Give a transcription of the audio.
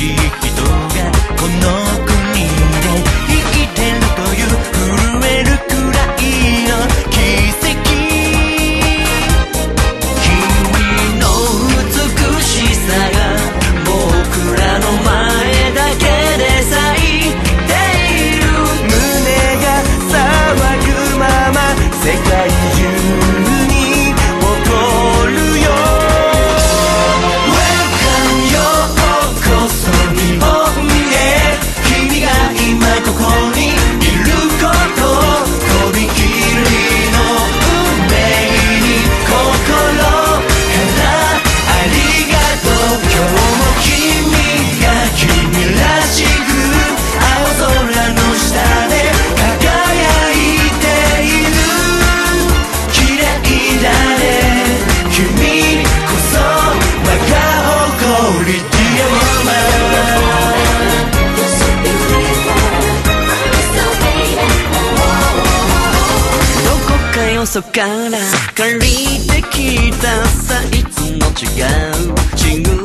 しい人がこの国で生きてるという震えるくらいの奇跡。君の美しさが僕らの前だけで咲いている。胸が騒ぐまま世界中に誇るよ。Welcome ようこそ日本へ。君が今ここにいること、とびきりの運命に心からありがとう。今日も君が君らしく青空の下で輝いている。綺麗だね君こそ我が誇り。 Dear Woman どこかよそから借りてきたサイズの違う